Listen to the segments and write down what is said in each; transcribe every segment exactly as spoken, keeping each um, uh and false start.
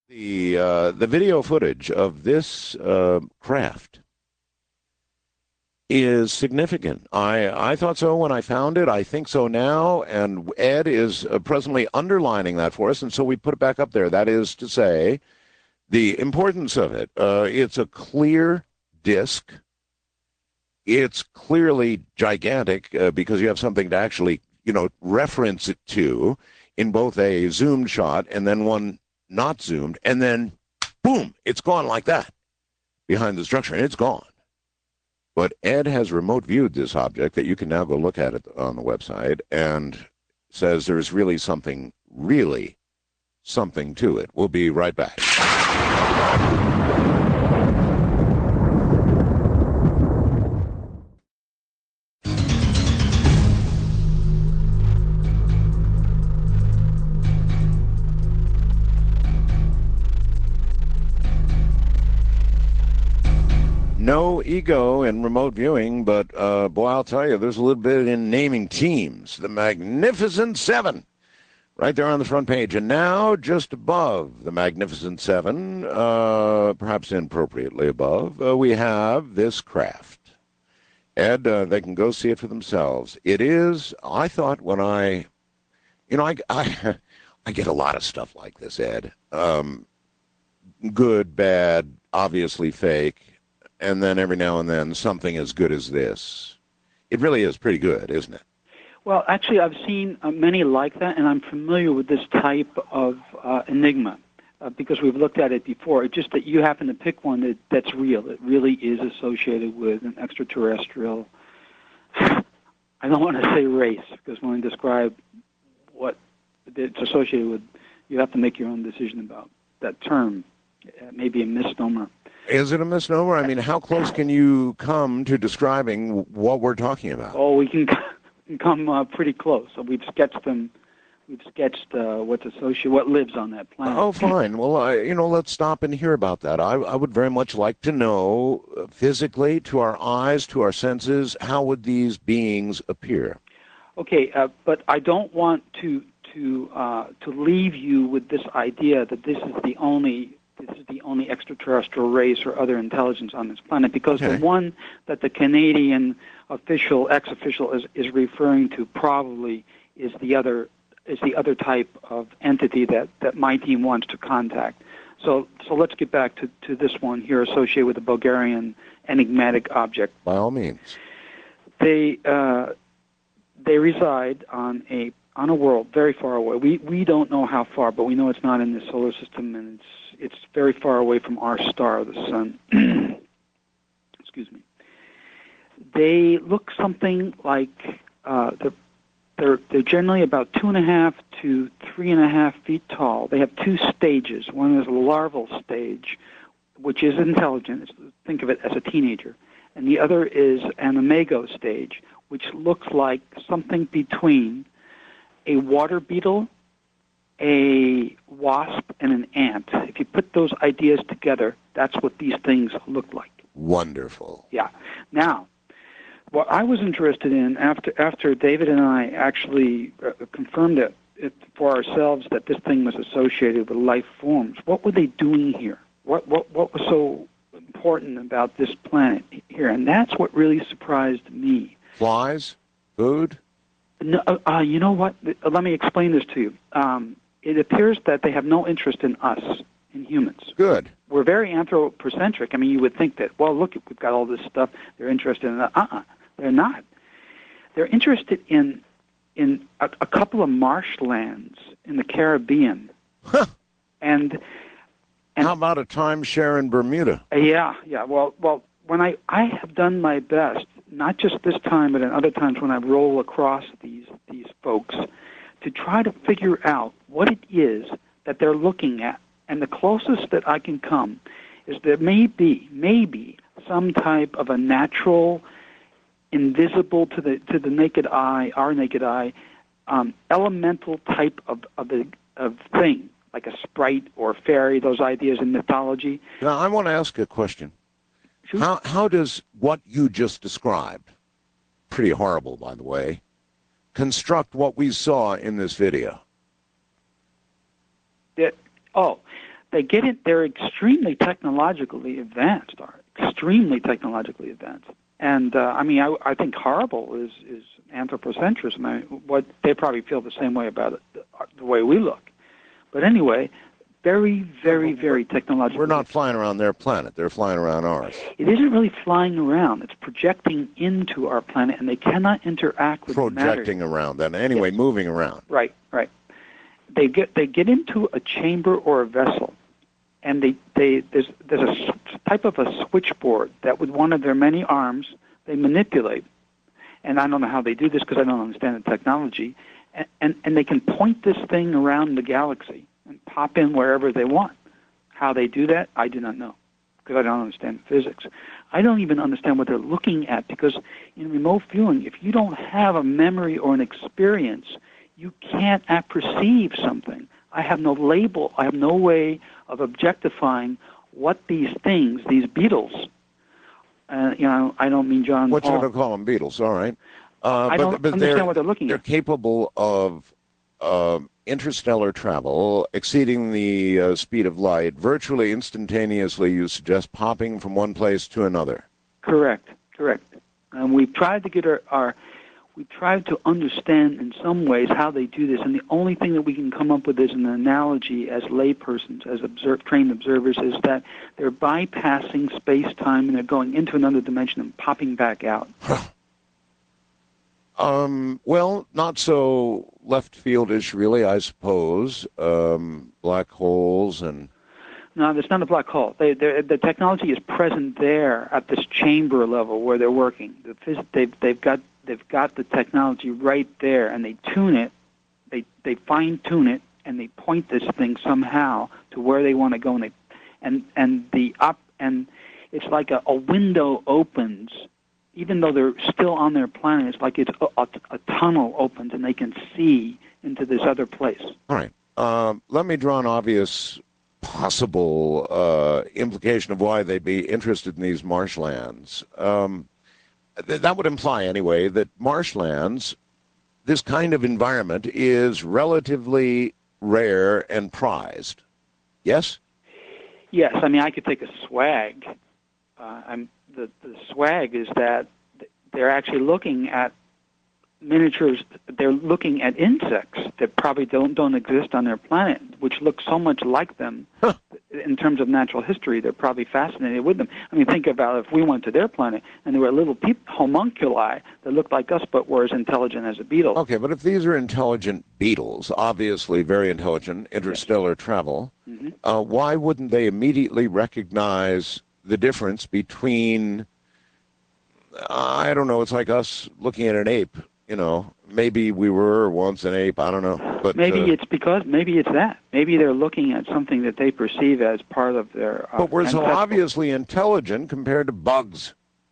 The uh, the video footage of this uh, craft is significant. I I thought so when I found it. I think so now, and Ed is uh, presently underlining that for us, and so we put it back up there. That is to say, the importance of it. Uh, it's a clear disc. It's clearly gigantic uh, because you have something to actually, you know, reference it to in both a zoomed shot and then one not zoomed, and then boom, it's gone like that behind the structure, and it's gone. But Ed has remote viewed this object that you can now go look at it on the website and says there's really something, really something to it. We'll be right back. No ego in remote viewing, but uh, boy, I'll tell you, there's a little bit in naming teams. The Magnificent Seven, right there on the front page. And now, just above the Magnificent Seven, uh, perhaps inappropriately above, uh, we have this craft. Ed, uh, they can go see it for themselves. It is, I thought when I, you know, I, I, I get a lot of stuff like this, Ed. Um, good, bad, obviously fake. And then every now and then something as good as this. It really is pretty good, isn't it? Well, actually, I've seen uh, many like that, and I'm familiar with this type of uh, enigma uh, because we've looked at it before. It's just that you happen to pick one that, that's real. It really is associated with an extraterrestrial, I don't want to say race, because when I describe what it's associated with, you have to make your own decision about that term. It may be a misnomer. Is it a misnomer? I mean, how close can you come to describing what we're talking about? Oh, we can come uh, pretty close. So we've sketched them. We've sketched uh, what's associated, what lives on that planet. Oh, fine. Well, I, you know, let's stop and hear about that. I, I would very much like to know, uh, physically, to our eyes, to our senses, how would these beings appear? Okay, uh, but I don't want to to uh, to leave you with this idea that this is the only. This is the only extraterrestrial race or other intelligence on this planet, because Okay. the one that the Canadian official, ex-official, is, is referring to probably is the other is the other type of entity that, that my team wants to contact. So so let's get back to, to this one here associated with the Bulgarian enigmatic object. By all means. They uh, they reside on a on a world very far away. We we don't know how far, but we know it's not in the solar system, and it's it's very far away from our star, the sun. Excuse me. They look something like uh, they're, they're they're generally about two and a half to three and a half feet tall. They have two stages. One is a larval stage, which is intelligent. It's, think of it as a teenager, and the other is an imago stage, which looks like something between a water beetle, a wasp, and an ant. If you put those ideas together, that's what these things look like. Wonderful. Yeah. Now, what I was interested in after after David and I actually uh, confirmed it, it for ourselves that this thing was associated with life forms, what were they doing here? What what what was so important about this planet here? And that's what really surprised me. Flies? Food? No, uh, you know what? Let me explain this to you. Um, it appears that they have no interest in us, in humans. Good. We're very anthropocentric. I mean, you would think that, well, look, we've got all this stuff. They're interested in that. Uh-uh. They're not. They're interested in in a, a couple of marshlands in the Caribbean. Huh. And, and how about a timeshare in Bermuda? Uh, yeah, yeah. Well, well, when I, I have done my best, not just this time, but in other times when I roll across these these folks, to try to figure out what it is that they're looking at. And the closest that I can come is there may be, maybe, some type of a natural, invisible to the to the naked eye, our naked eye, um, elemental type of of, a, of thing, like a sprite or fairy, those ideas in mythology. Now, I want to ask a question. Sure. How how does what you just described, pretty horrible, by the way, construct what we saw in this video? That, oh, they get it. They're extremely technologically advanced. Are extremely technologically advanced. And uh, I mean, I, I think horrible is is anthropocentrism. I mean, what they probably feel the same way about it, the, the way we look. But anyway, very, very, very technological. We're not flying around their planet. They're flying around ours. It isn't really flying around. It's projecting into our planet, and they cannot interact with projecting matter. around. Then anyway, Yes. moving around. Right, right. They get they get into a chamber or a vessel, and they, they there's there's a s- type of a switchboard that with one of their many arms they manipulate. And I don't know how they do this because I don't understand the technology. And, and and they can point this thing around the galaxy and pop in wherever they want. How they do that, I do not know because I don't understand physics. I don't even understand what they're looking at because in remote viewing, if you don't have a memory or an experience, you can't perceive something. I have no label. I have no way of objectifying what these things, these beetles, uh, you know, I don't mean John What you Paul. going to call them, Beatles? All right. Uh, I but, don't but understand they're, what they're looking they're at. capable of uh, interstellar travel exceeding the uh, speed of light virtually instantaneously, you suggest, popping from one place to another. Correct, correct. And we've tried to get our, our we tried to understand in some ways how they do this, and the only thing that we can come up with as an analogy as laypersons, as observe, trained observers, is that they're bypassing space-time and they're going into another dimension and popping back out. Um, well, not so left fieldish, really, I suppose. Um, black holes and... No, it's not a black hole. They, the technology is present there at this chamber level where they're working. The phys- they've, they've got they've got the technology right there, and they tune it. They they fine tune it, and they point this thing somehow to where they want to go, and they and and the up and it's like a, a window opens. Even though they're still on their planet, it's like it's a, a, a tunnel opens, and they can see into this other place. All right. Um, let me draw an obvious possible uh, implication of why they'd be interested in these marshlands. Um, th- that would imply, anyway, that marshlands, this kind of environment, is relatively rare and prized. Yes? Yes, I mean, I could take a swag. Uh, I'm, the, the swag is that they're actually looking at miniatures. They're looking at insects that probably don't don't exist on their planet, which look so much like them. Huh. In terms of natural history, they're probably fascinated with them. I mean, think about if we went to their planet and there were little peop- homunculi that looked like us but were as intelligent as a beetle. Okay, but if these are intelligent beetles, obviously very intelligent, interstellar yes. travel, mm-hmm. uh, why wouldn't they immediately recognize the difference between, I don't know, it's like us looking at an ape, you know, maybe we were once an ape, I don't know. But maybe uh, it's because, maybe it's that. Maybe they're looking at something that they perceive as part of their uh, But we're ancestral. so obviously intelligent compared to bugs.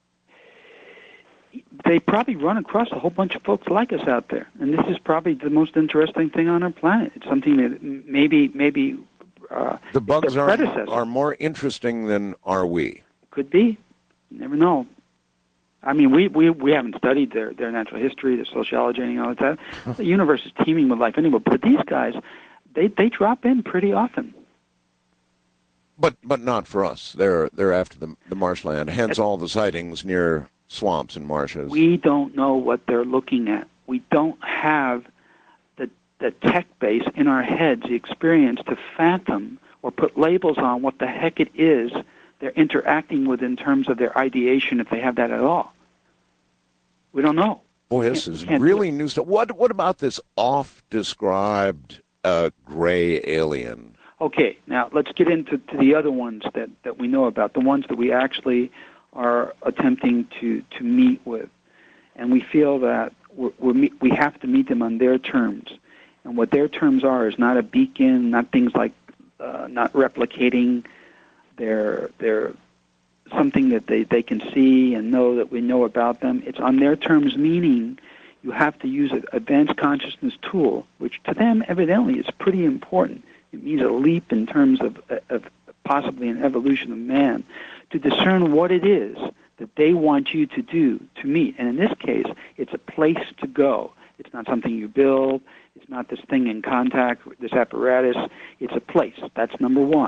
They probably run across a whole bunch of folks like us out there, and this is probably the most interesting thing on our planet. It's something that maybe, maybe uh, the bugs their are, predecessor. are more interesting than are we. Could be. You never know. I mean, we, we, we haven't studied their, their natural history, their sociology, and all that. The universe is teeming with life anyway. But these guys, they, they drop in pretty often. But but not for us. They're they're after the the marshland. Hence all the sightings near swamps and marshes. We don't know what they're looking at. We don't have the the tech base in our heads, the experience to fathom or put labels on what the heck it is they're interacting with in terms of their ideation, if they have that at all. We don't know. Boy, this is really new stuff. What what about this oft-described uh, gray alien? Okay, now let's get into to the other ones that, that we know about, the ones that we actually are attempting to, to meet with. And we feel that we're, we're, we have to meet them on their terms. And what their terms are is not a beacon, not things like uh, not replicating their their something that they, they can see and know that we know about them. It's on their terms, meaning you have to use an advanced consciousness tool, which to them evidently is pretty important. It means a leap in terms of, of possibly an evolution of man, to discern what it is that they want you to do to meet. And in this case, it's a place to go. It's not something you build. It's not this thing in contact, this apparatus. It's a place. That's number one.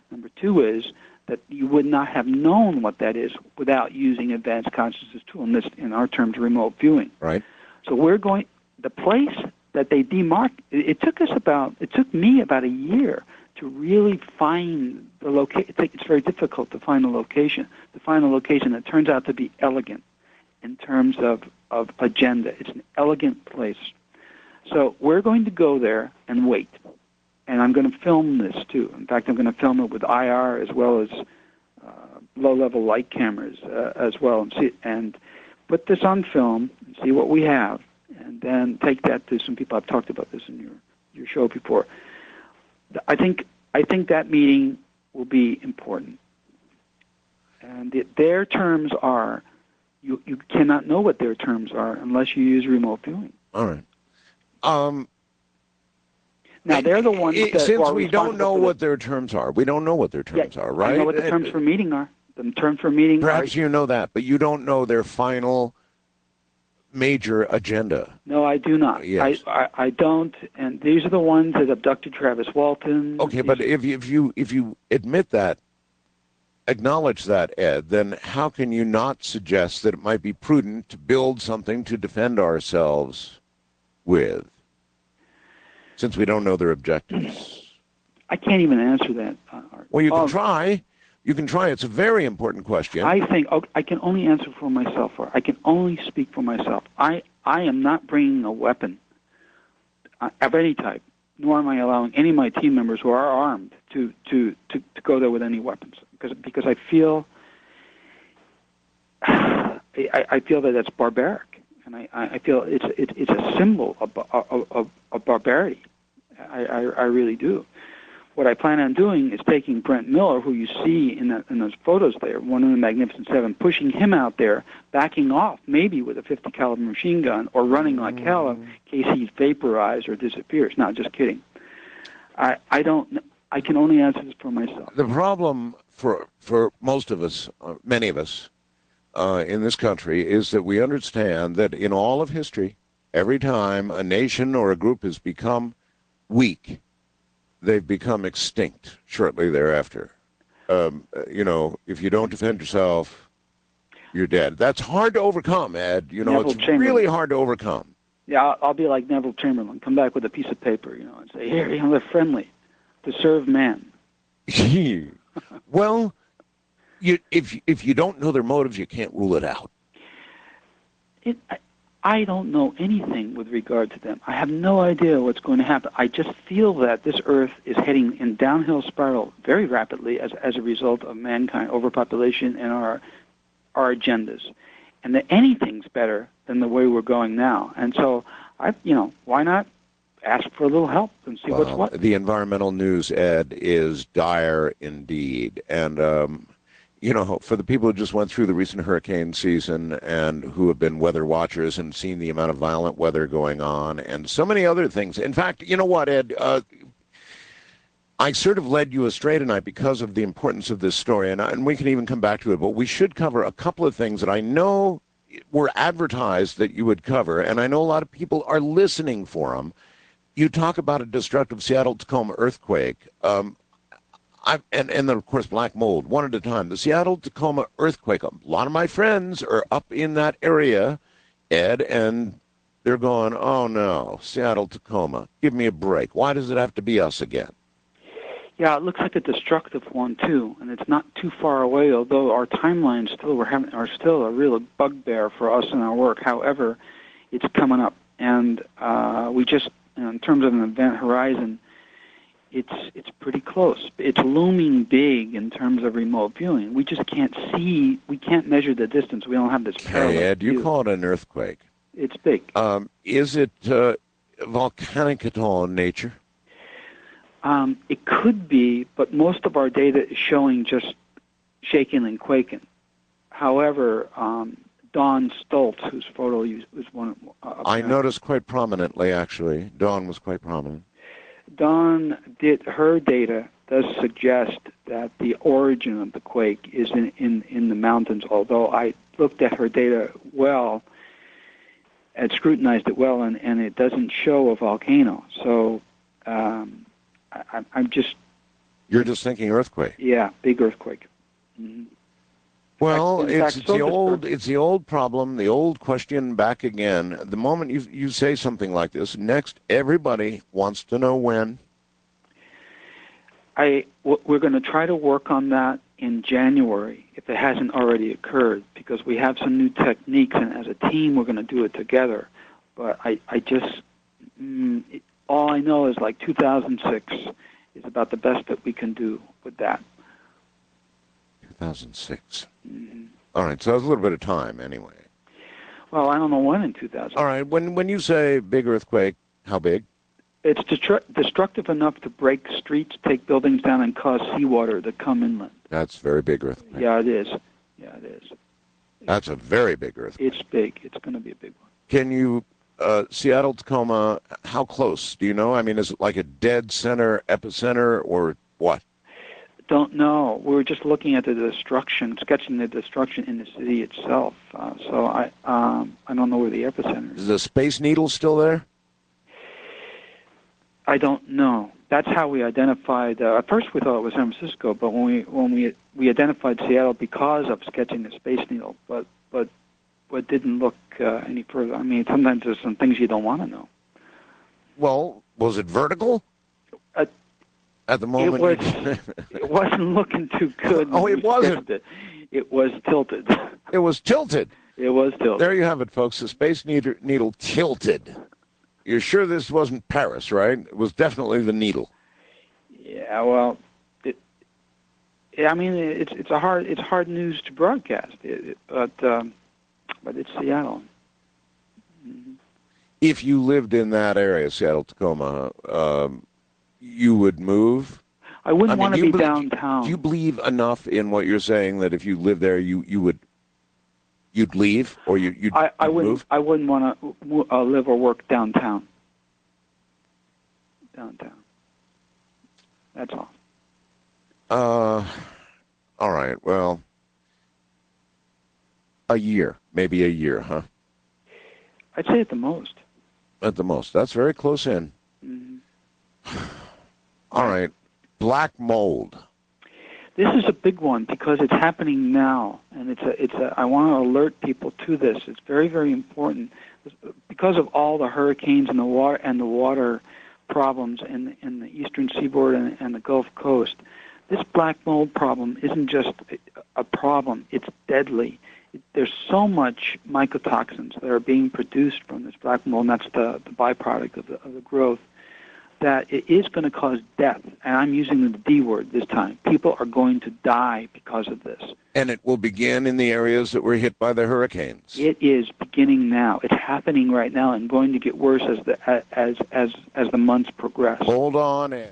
Number two is that you would not have known what that is without using advanced consciousness tool, in this, in our terms, remote viewing. Right. So we're going, the place that they demark, it, it took us about, it took me about a year to really find the location. It's very difficult to find a location, to find a location that turns out to be elegant in terms of, of agenda. It's an elegant place. So we're going to go there and wait. And I'm going to film this, too. In fact, I'm going to film it with I R as well as uh, low-level light cameras uh, as well, and see and put this on film and see what we have, and then take that to some people. I've talked about this in your, your show before. I think I think that meeting will be important. And the, their terms are, you, you cannot know what their terms are unless you use remote viewing. All right. Um, now, they're the ones it, that since are we don't know the, what their terms are, we don't know what their terms yeah, are, right? I know what the terms for meeting are. The terms for meeting Perhaps are, you know that, but you don't know their final major agenda. No, I do not. Yes. I, I, I don't, and these are the ones that abducted Travis Walton. Okay, These but if you, if you if you admit that, acknowledge that, Ed, then how can you not suggest that it might be prudent to build something to defend ourselves with, since we don't know their objectives? I can't even answer that. Uh, Art. Well, you can Um, try. You can try. It's a very important question. I think okay, I can only answer for myself, or I can only speak for myself. I, I am not bringing a weapon uh, of any type, nor am I allowing any of my team members who are armed to, to, to, to go there with any weapons, because because I feel I, I feel that that's barbaric, and I, I feel it's it, it's a symbol of of, of, of barbarity. I, I I really do. What I plan on doing is taking Brent Miller, who you see in, the, in those photos there, one of the Magnificent Seven, pushing him out there, backing off, maybe with a fifty caliber machine gun, or running like hell in case he's vaporized or disappears. Not just kidding. I I don't. I can only answer this for myself. The problem for for most of us, uh, many of us uh, in this country, is that we understand that in all of history, every time a nation or a group has become weak, they've become extinct shortly thereafter. Um, you know, if you don't defend yourself, you're dead. That's hard to overcome, Ed. You know, Neville it's Chamberlain. really hard to overcome. Yeah, I'll, I'll be like Neville Chamberlain. Come back with a piece of paper, you know, and say, here, you know, they're friendly to serve man. Well, you, if if you don't know their motives, you can't rule it out. It, I, I don't know anything with regard to them. I have no idea what's going to happen. I just feel that this Earth is heading in downhill spiral very rapidly as as a result of mankind, overpopulation, and our our agendas, and that anything's better than the way we're going now. And so, I, you know, why not ask for a little help and see Well, what's what? the environmental news, Ed, is dire indeed, and. Um, You know, for the people who just went through the recent hurricane season and who have been weather watchers and seen the amount of violent weather going on and so many other things. In fact, you know what, Ed? Uh, I sort of led you astray tonight because of the importance of this story, and, and we can even come back to it, but we should cover a couple of things that I know were advertised that you would cover, and I know a lot of people are listening for them. You talk about a destructive Seattle-Tacoma earthquake. Um, I, and, and then, of course, black mold, one at a time. The Seattle-Tacoma earthquake, a lot of my friends are up in that area, Ed, and they're going, oh, no, Seattle-Tacoma, give me a break. Why does it have to be us again? Yeah, it looks like a destructive one, too, and it's not too far away, although our timelines still we're having, are still a real bugbear for us in our work. However, it's coming up, and uh, we just, in terms of an event horizon, It's it's pretty close. It's looming big in terms of remote viewing. We just can't see. We can't measure the distance. We don't have this parallel Hey, Ed, you view. call it an earthquake. It's big. Um, is it uh, volcanic at all in nature? Um, it could be, but most of our data is showing just shaking and quaking. However, um, Dawn Stoltz, whose photo you, was one, uh, I noticed quite prominently, actually. Dawn was quite prominent. Dawn did her data does suggest that the origin of the quake is in, in, in the mountains, although I looked at her data well and scrutinized it well, and, and it doesn't show a volcano. So um, I, I'm just You're just thinking earthquake. Yeah, big earthquake. Mm-hmm. Well, In it's, fact, it's so the old destructive. it's the old problem, the old question back again. The moment you you say something like this, next everybody wants to know when. I w- we're going to try to work on that in January if it hasn't already occurred, because we have some new techniques, and as a team we're going to do it together. But I I just mm, it, all I know is like two thousand six is about the best that we can do with that. two thousand six. Mm-hmm. All right, so that's a little bit of time anyway. Well, I don't know when in two thousand. All right, when when you say big earthquake, how big? It's destru- destructive enough to break streets, take buildings down, and cause seawater to come inland. That's very big earthquake. Yeah, it is. Yeah, it is. That's a very big earthquake. It's big. It's going to be a big one. Can you, uh, Seattle, Tacoma, how close? Do you know? I mean, is it like a dead center, epicenter, or what? Don't know. We were just looking at the destruction, sketching the destruction in the city itself. Uh, so I um, I don't know where the epicenter is. Is the Space Needle still there? I don't know. That's how we identified. Uh, at first, we thought it was San Francisco, but when we when we we identified Seattle because of sketching the Space Needle, but but but didn't look uh, any further. I mean, sometimes there's some things you don't want to know. Well, was it vertical? Uh, At the moment, it was. It wasn't looking too good. Oh, it wasn't. It. it was tilted. It was tilted. It was tilted. There you have it, folks. The Space Needle, needle tilted. You're sure this wasn't Paris, right? It was definitely the needle. Yeah, well, it, I mean, it's it's a hard it's hard news to broadcast, it, it, but um, but it's Seattle. Mm-hmm. If you lived in that area, Seattle, Tacoma, um, you would move. I wouldn't I mean, want to do you be believe- downtown. Do you believe enough in what you're saying that if you lived there, you, you would you'd leave or you you'd, I, I you'd wouldn't move? I wouldn't want to uh, live or work downtown. Downtown. That's all. Uh, all right. Well, a year, maybe a year, huh? I'd say at the most. At the most. That's very close in. Mm-hmm. All right. Black mold. This is a big one because it's happening now, and it's a it's a. I want to alert people to this. It's very very important because of all the hurricanes and the water and the water problems in in the eastern seaboard and, and the Gulf Coast. This black mold problem isn't just a problem; it's deadly. It, there's so much mycotoxins that are being produced from this black mold, and that's the, the byproduct of the, of the growth, that it is going to cause death. And I'm using the D word this time. People are going to die because of this. And it will begin in the areas that were hit by the hurricanes. It is beginning now. It's happening right now and going to get worse as the as as as the months progress. Hold on, Ed.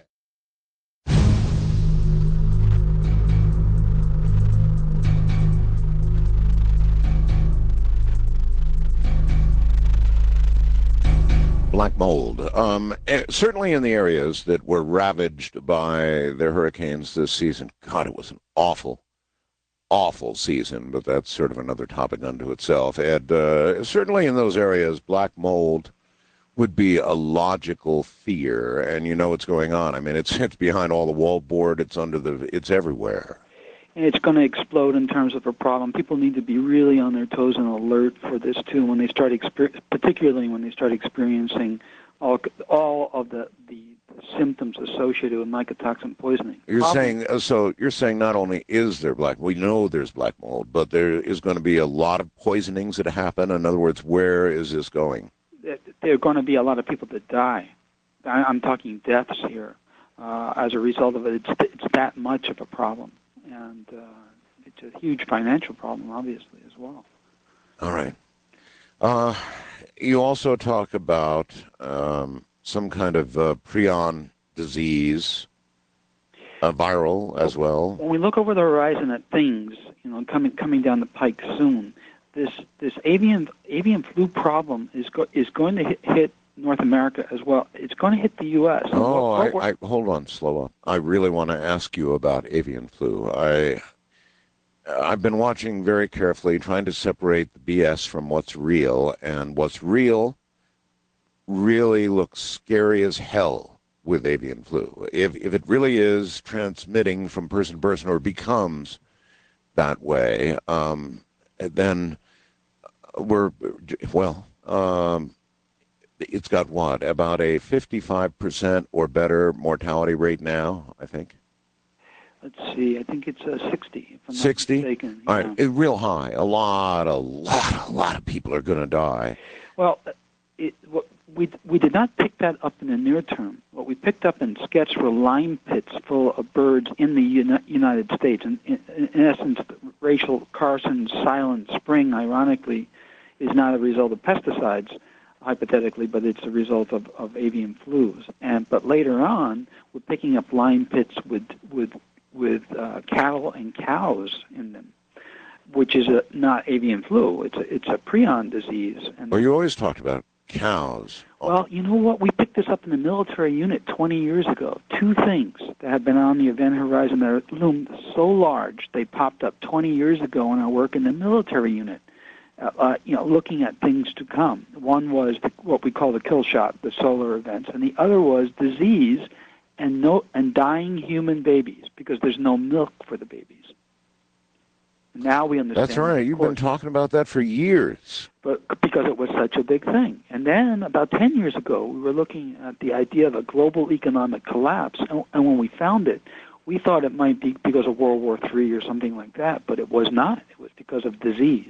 Black mold. Um, eh, certainly in the areas that were ravaged by the hurricanes this season. God, it was an awful, awful season, but that's sort of another topic unto itself. And uh, certainly in those areas, black mold would be a logical fear, and you know what's going on. I mean, it's it's behind all the wallboard. It's under the. It's everywhere. And it's going to explode in terms of a problem. People need to be really on their toes and alert for this too when they start, exper- particularly when they start experiencing all all of the, the symptoms associated with mycotoxin poisoning. You're Problem- saying uh, so. You're saying not only is there black, we know there's black mold, but there is going to be a lot of poisonings that happen. In other words, where is this going? there are going to be a lot of people that die. I- I'm talking deaths here uh, as a result of it. It's it's that much of a problem. And uh, it's a huge financial problem, obviously, as well. All right. Uh, you also talk about um, some kind of uh, prion disease, uh, viral as well. When we look over the horizon at things, you know, coming coming down the pike soon, this this avian avian flu problem is go, is going to hit, hit North America as well. It's going to hit the U S Oh, what, what I, I hold on, slow up. I really want to ask you about avian flu. I I've been watching very carefully, trying to separate the B S from what's real, and what's real really looks scary as hell with avian flu. If if it really is transmitting from person to person or becomes that way, um, then we're, well, um, it's got what, about a fifty-five percent or better mortality rate now, I think? Let's see. I think it's uh, sixty, if I'm sixty? not mistaken. All Yeah. right, it, real high. A lot, a lot, a lot of people are going to die. Well, it, what, we we did not pick that up in the near term. What we picked up and sketched were lime pits full of birds in the uni- United States. And in, in essence, Rachel Carson's silent spring, ironically, is not a result of pesticides, hypothetically, but it's a result of, of avian flus. And but later on, we're picking up lime pits with with with uh, cattle and cows in them, which is a, not avian flu. It's a, it's a prion disease. And well, you always talked about cows. Well, you know what? We picked this up in the military unit twenty years ago. Two things that have been on the event horizon that loomed so large, they popped up twenty years ago in our work in the military unit, uh, uh, you know, looking at things to come. One was the, what we call the kill shot, the solar events, and the other was disease and no and dying human babies because there's no milk for the babies. Now we understand. That's right. You've been talking about that for years. But because it was such a big thing. And then about ten years ago, we were looking at the idea of a global economic collapse. And, and when we found it, we thought it might be because of World War Three or something like that. But it was not. It was because of disease.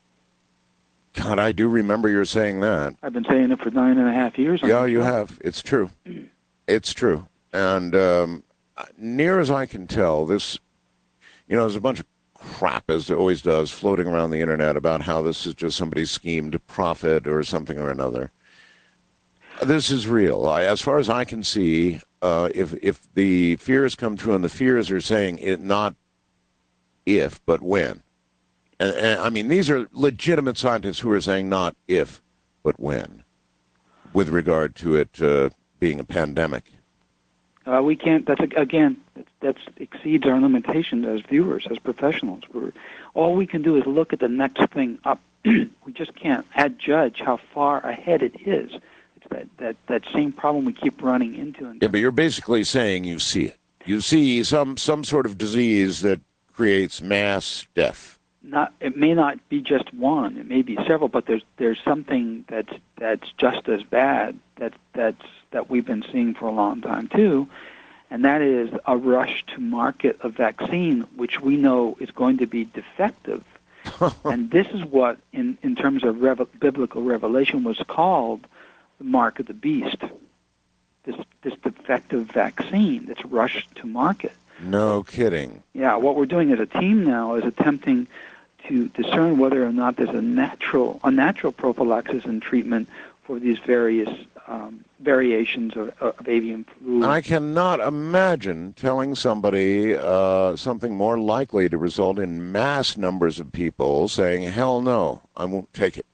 God, I do remember you saying that. I've been saying it for nine and a half years. Yeah, you have. It's true. It's true. And um, near as I can tell, this, you know, there's a bunch of crap, as it always does, floating around the internet about how this is just somebody's scheme to profit or something or another. This is real. I, as far as I can see, uh, if if the fears come true, and the fears are saying it not if, but when. And, and I mean, these are legitimate scientists who are saying not if, but when, with regard to it uh, being a pandemic. Uh, we can't. That's again. That exceeds our limitations as viewers, as professionals. We're, all we can do is look at the next thing up. We just can't adjudge how far ahead it is. It's that, that, that same problem we keep running into. Yeah, but you're basically saying you see it. You see some some sort of disease that creates mass death. Not. It may not be just one. It may be several. But there's there's something that's that's just as bad. That that's that we've been seeing for a long time too. And that is a rush to market a vaccine, which we know is going to be defective. And this is what, in, in terms of rev- biblical revelation, was called the mark of the beast, this, this defective vaccine that's rushed to market. No kidding. Yeah, what we're doing as a team now is attempting to discern whether or not there's a natural, a natural prophylaxis and treatment for these various um, variations of, of avian flu. And I cannot imagine telling somebody uh, something more likely to result in mass numbers of people saying, hell no, I won't take it.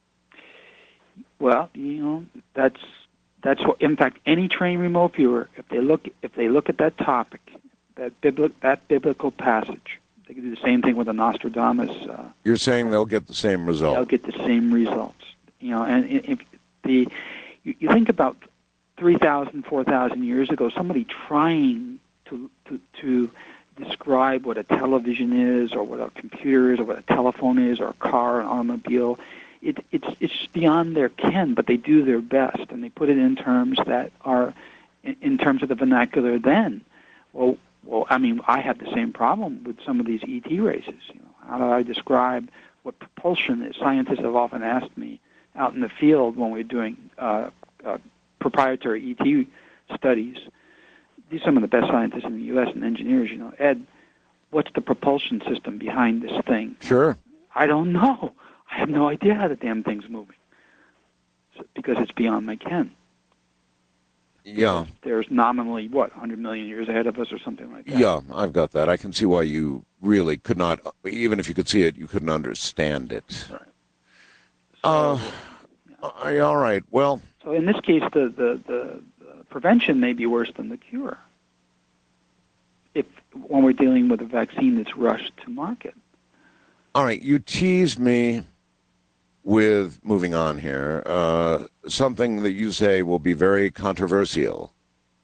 Well, you know, that's that's what, in fact, any trained remote viewer, if they look if they look at that topic, that biblical that biblical passage, they can do the same thing with the Nostradamus. Uh, You're saying they'll get the same result. They'll get the same results. You know, and if the you, you think about three thousand, four thousand years ago, somebody trying to, to to describe what a television is, or what a computer is, or what a telephone is, or a car, an automobile, it, it's it's beyond their ken, but they do their best, and they put it in terms that are in, in terms of the vernacular then. Well, well, I mean, I have the same problem with some of these E T races. You know, how do I describe what propulsion is? Scientists have often asked me out in the field when we're doing uh, uh, proprietary E T studies. These are some of the best scientists in the U S and engineers. You know, Ed, what's the propulsion system behind this thing? Sure. I don't know. I have no idea how the damn thing's moving, so, because it's beyond my ken. Yeah. There's nominally, what, one hundred million years ahead of us or something like that? Yeah, I've got that. I can see why you really could not, even if you could see it, you couldn't understand it. Right. So, uh, yeah. All right. Well. So in this case, the, the, the, the prevention may be worse than the cure if when we're dealing with a vaccine that's rushed to market. All right. You teased me with, moving on here, uh, something that you say will be very controversial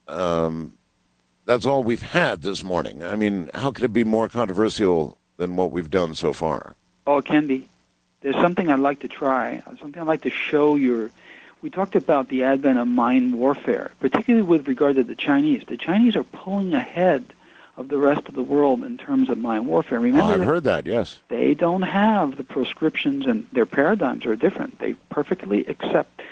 um, that's all we've had this morning. I mean, how could it be more controversial than what we've done so far? Oh, it can be. There's something I'd like to try, something I'd like to show your. We talked about the advent of mind warfare, particularly with regard to the Chinese. The Chinese are pulling ahead of the rest of the world in terms of mind warfare. Remember, Oh, I've that heard that, yes. they don't have the proscriptions, and their paradigms are different. They perfectly accept.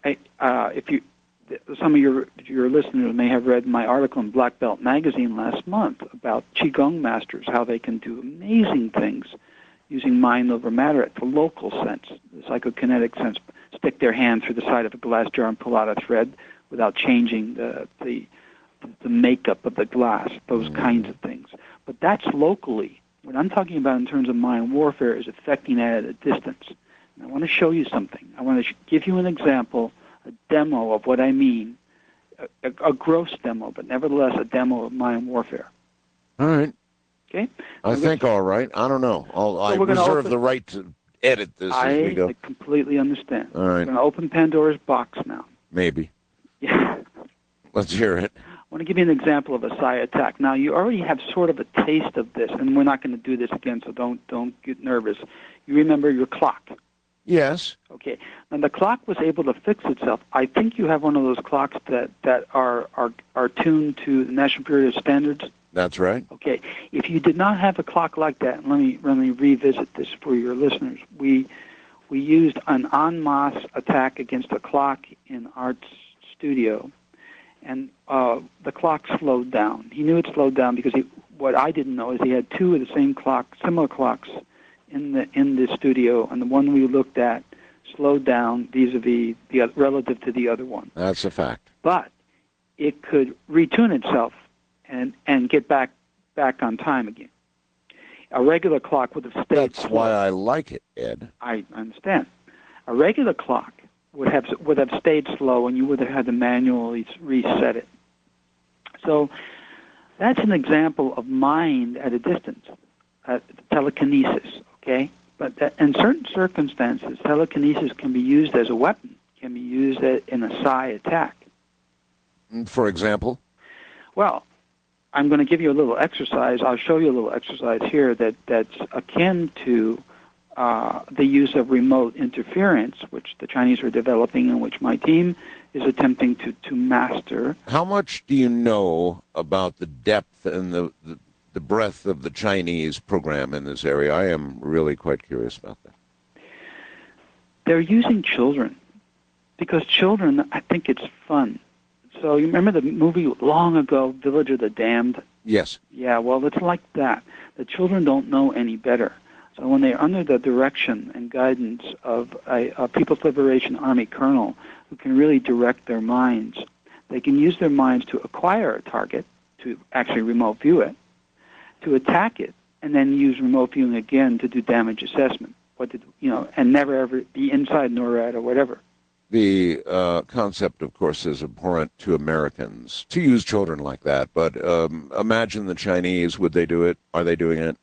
Uh, if you, some of your your listeners may have read my article in Black Belt Magazine last month about Qigong masters, how they can do amazing things using mind over matter at the local sense, the psychokinetic sense, stick their hand through the side of a glass jar and pull out a thread without changing the the, the makeup of the glass, those kinds of things. But that's locally. What I'm talking about in terms of mind warfare is affecting that at a distance. And I want to show you something. I want to give you an example, a demo of what I mean, a, a, a gross demo, but nevertheless a demo of mind warfare. All right. Okay? I I'm think gonna, all right. I don't know. I'll, so I reserve open, the right to edit this I as we go. I completely understand. All right. We're going to open Pandora's box now. Maybe. Yeah. Let's hear it. I want to give you an example of a psi attack. Now, you already have sort of a taste of this, and we're not going to do this again, so don't don't get nervous. You remember your clock. Yes. Okay. Now, the clock was able to fix itself. I think you have one of those clocks that, that are, are, are tuned to the National Bureau of Standards. That's right. Okay. If you did not have a clock like that, and let me let me revisit this for your listeners. We we used an en masse attack against a clock in Art's studio, and uh, the clock slowed down. He knew it slowed down because he, what I didn't know is he had two of the same clock, similar clocks, in the in the studio, and the one we looked at slowed down vis-a-vis the relative to the other one. That's a fact. But it could retune itself and and get back back on time again. A regular clock would have stayed. That's slow. why I like it, Ed. I understand. A regular clock would have would have stayed slow, and you would have had to manually reset it. So that's an example of mind at a distance, uh, telekinesis. Okay, but that, in certain circumstances, telekinesis can be used as a weapon, can be used in a psi attack. For example? Well, I'm going to give you a little exercise. I'll show you a little exercise here that, that's akin to uh, the use of remote interference, which the Chinese are developing and which my team is attempting to, to master. How much do you know about the depth and the, the, the breadth of the Chinese program in this area? I am really quite curious about that. They're using children because children, I think it's fun. So you remember the movie long ago, Village of the Damned? Yes. Yeah, well, it's like that. The children don't know any better. So when they're under the direction and guidance of a, a People's Liberation Army colonel who can really direct their minds, they can use their minds to acquire a target, to actually remote view it, to attack it, and then use remote viewing again to do damage assessment. What did, you know, and never ever be inside NORAD or whatever. The uh, concept, of course, is abhorrent to Americans to use children like that. But um, imagine the Chinese. Would they do it? Are they doing it?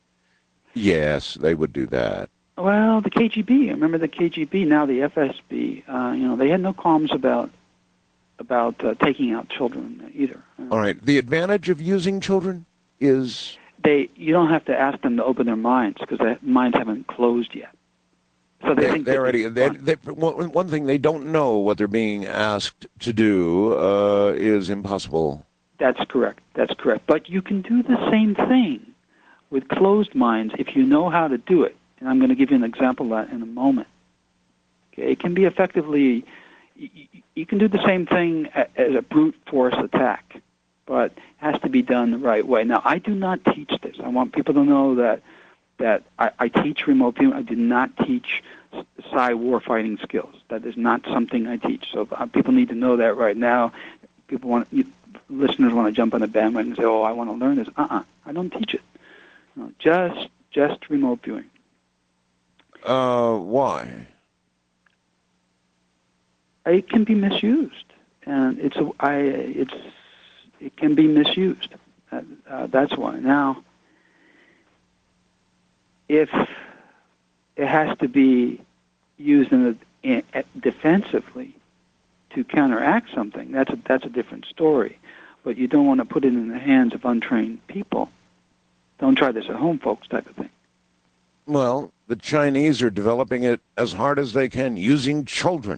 Yes, they would do that. Well, the K G B. Remember the K G B, now the F S B. Uh, you know, they had no qualms about about uh, taking out children either. Uh, All right. The advantage of using children is they. You don't have to ask them to open their minds because their minds haven't closed yet. So they, they, think they already. They, they, one, one thing they don't know what they're being asked to do uh, is impossible. That's correct. That's correct. But you can do the same thing with closed minds if you know how to do it. And I'm going to give you an example of that in a moment. Okay, it can be effectively. You can do the same thing as a brute force attack, but it has to be done the right way. Now, I do not teach this. I want people to know that that I, I teach remote viewing. I do not teach psi warfighting skills. That is not something I teach. So uh, people need to know that right now. People want you, listeners want to jump on the bandwagon and say, "Oh, I want to learn this." Uh-uh. I don't teach it. No, just just remote viewing. Uh, why? It can be misused, and it's a, I it's it can be misused. Uh, uh, that's why. Now, if it has to be used in a, in, defensively to counteract something, that's a, that's a different story. but you don't want to put it in the hands of untrained people. Don't try this at home, folks, type of thing. Well, the Chinese are developing it as hard as they can using children.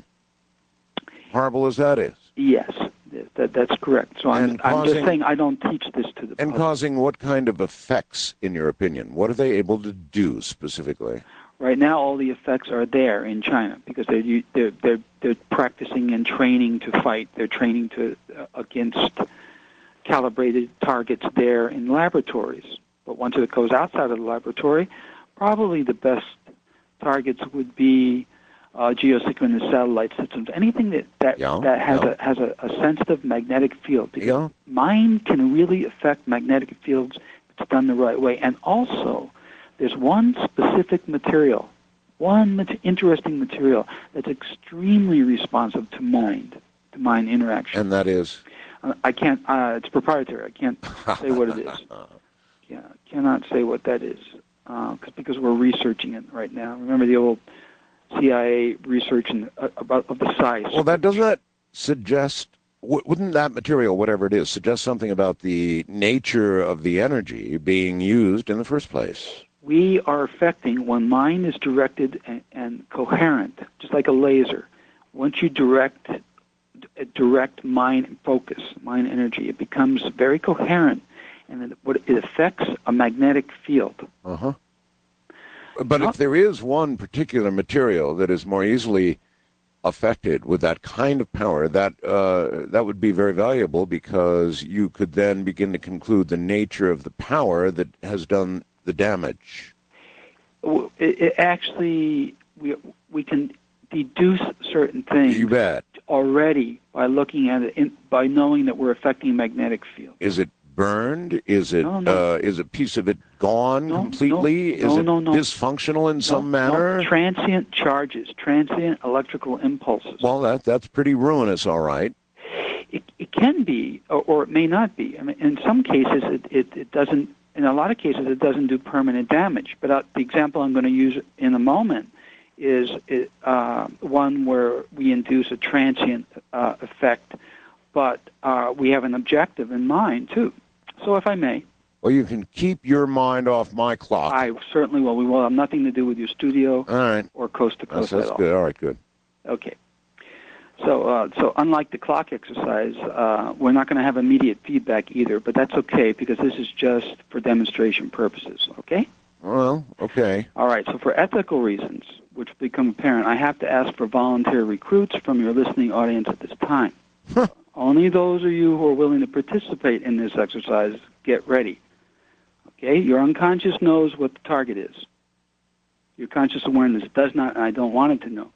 Horrible as that is. Yes, that, that's correct. So I'm, And I'm just causing- saying I don't teach this to the And public. causing what kind of effects, in your opinion? What are they able to do specifically? Right now, all the effects are there in China because they're u- they're they're, they're practicing and training to fight. They're training to uh, against calibrated targets there in laboratories. But once it goes outside of the laboratory, probably the best targets would be uh, geosynchronous satellite systems. Anything that that, Yeah, that has yeah. a has a, a sensitive magnetic field. Because Yeah. mind can really affect magnetic fields if it's done the right way. And also, there's one specific material, one mat- interesting material that's extremely responsive to mind, to mind interaction. And that is? Uh, I can't. Uh, it's proprietary. I can't say what it is. Yeah, cannot say what that is uh, because we're researching it right now. Remember the old C I A research in, uh, about of the size. Well, that doesn't that suggest, w- wouldn't that material, whatever it is, suggest something about the nature of the energy being used in the first place? We are affecting when mind is directed and, and coherent, just like a laser. Once you direct direct mind focus, mind energy, it becomes very coherent, and it, what it affects a magnetic field. Uh-huh. But Not- if there is one particular material that is more easily affected with that kind of power, that uh, that would be very valuable because you could then begin to conclude the nature of the power that has done the damage. W- It, it actually, we we can deduce certain things You bet. already by looking at it, in, by knowing that we're affecting a magnetic field. Is it burned? Is it No, no. Uh, is a piece of it gone No, completely? no, is no, it no, no. dysfunctional in some No, no, manner? transient charges, transient electrical impulses. Well, that that's pretty ruinous, all right. It, it can be, or, or it may not be. I mean, in some cases, it, it, it doesn't. In a lot of cases, it doesn't do permanent damage. But uh, the example I'm going to use in a moment is it, uh, one where we induce a transient uh, effect, but uh, we have an objective in mind too. So, if I may, Well, you can keep your mind off my clock. I certainly will. We will have nothing to do with your studio all right. or coast to That's, coast that's at all. good. All right, good. Okay. So, uh, so unlike the clock exercise, uh, we're not going to have immediate feedback either, but that's okay because this is just for demonstration purposes, okay? Well, okay. All right, so for ethical reasons, which become apparent, I have to ask for volunteer recruits from your listening audience at this time. Huh. Only those of you who are willing to participate in this exercise, get ready. Okay? Your unconscious knows what the target is. Your conscious awareness does not, and I don't want it to know.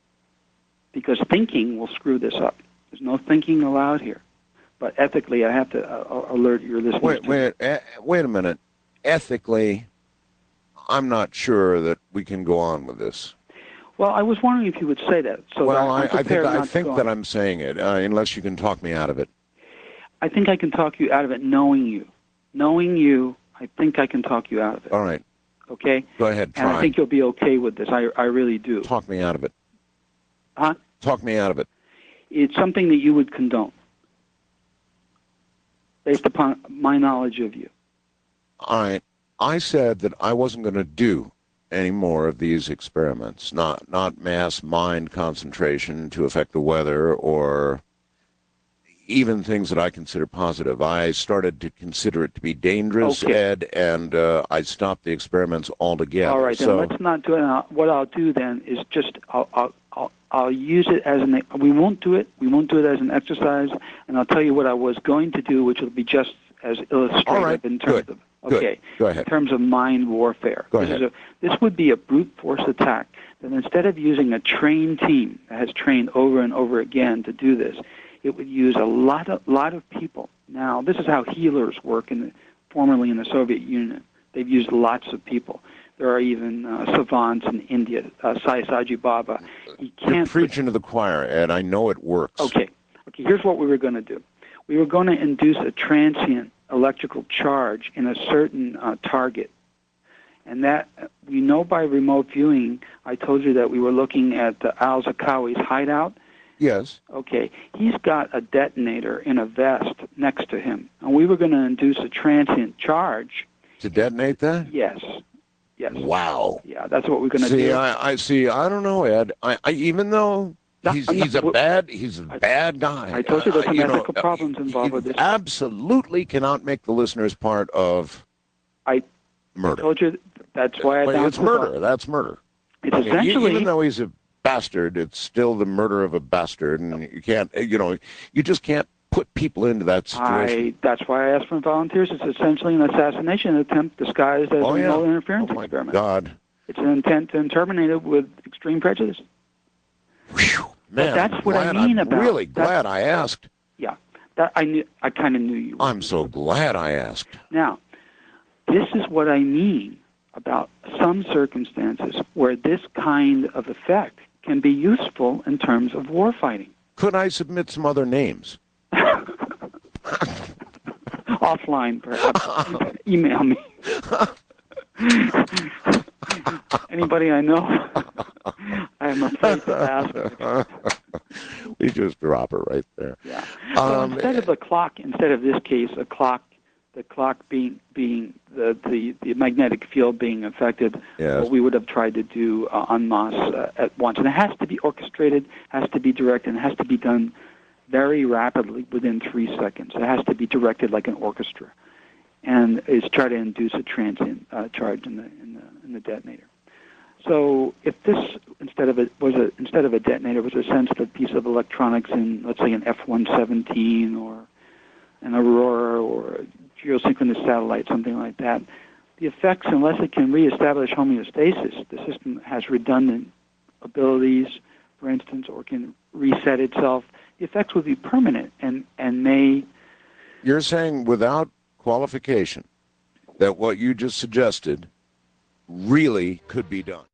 Because thinking will screw this up. There's no thinking allowed here. But ethically, I have to uh, alert your listeners Wait, to wait, eh, wait a minute. Ethically, I'm not sure that we can go on with this. Well, I was wondering if you would say that. So well, that I'm I, I think prepared I not to think go that on. I'm saying it, uh, unless you can talk me out of it. I think I can talk you out of it knowing you. Knowing you, I think I can talk you out of it. All right, Okay? go ahead. And Try. I think you'll be okay with this. I, I really do. Talk me out of it. Huh? Talk me out of it. It's something that you would condone based upon my knowledge of you. All right. I said that I wasn't going to do any more of these experiments, not not mass mind concentration to affect the weather or even things that I consider positive. I started to consider it to be dangerous, Okay. Ed, and uh, I stopped the experiments altogether. All right, then so, let's not do it. Now, what I'll do then is just I'll, I'll I'll I'll use it as an. We won't do it. We won't do it as an exercise, and I'll tell you what I was going to do, which will be just as illustrative All right, in terms good, of. good. Okay. Go In ahead. terms of mind warfare. Go this ahead. Is a, this would be a brute force attack. That instead of using a trained team that has trained over and over again to do this, it would use a lot of lot of people. Now, this is how healers work in the, formerly in the Soviet Union. They've used lots of people. There are even uh, savants in India. Uh, Sai Saji Baba. He You're can't. preaching to the choir, Ed. I know it works. Okay. Okay. Here's what we were going to do. We were going to induce a transient electrical charge in a certain uh, target. And that, we know by remote viewing, I told you that we were looking at uh, al-Zakawi's hideout, Yes. Okay, he's got a detonator in a vest next to him, and we were going to induce a transient charge. To detonate that? Yes. Yes. Wow. Yeah, that's what we're going to See, do. I, I see. I don't know, Ed. I, I even though No, he's I'm not- he's a well, bad he's a I- bad guy. I told you there's Uh, some you know, ethical problems involved he with this. Absolutely cannot make the listeners part of I I murder. told you that's why I But bounced it's the murder. ball. That's murder. It's I mean, e- essentially even though he's a bastard, it's still the murder of a bastard, and you can't, you know, you just can't put people into that situation. I that's why I asked for volunteers. It's essentially an assassination attempt disguised as Oh, a yeah. remote interference Oh my experiment. God. It's an intent to terminate it with extreme prejudice. Whew. Man, that's I'm what I glad- mean I'm about- really that's- glad I asked. Yeah, that I knew. I kind of knew you. would. I'm so glad I asked. Now, this is what I mean about some circumstances where this kind of effect can be useful in terms of warfighting. Could I submit some other names? Offline, perhaps. Email me. Anybody I know, I am afraid to ask. We just drop it right there. Yeah. So Um, instead of a clock, instead of this case, a clock, the clock being being the the, the magnetic field being affected, Yes. what we would have tried to do uh, en masse uh, at once, and it has to be orchestrated, has to be directed, and it has to be done very rapidly within three seconds. It has to be directed like an orchestra, and is try to induce a transient uh, charge in the in the in the detonator. So if this instead of a was a instead of a detonator was a sensitive piece of electronics in, let's say, an F one seventeen or an Aurora or a geosynchronous satellite, something like that, the effects, unless it can reestablish homeostasis, the system has redundant abilities, for instance, or can reset itself, the effects would be permanent and, and may... You're saying without qualification that what you just suggested really could be done.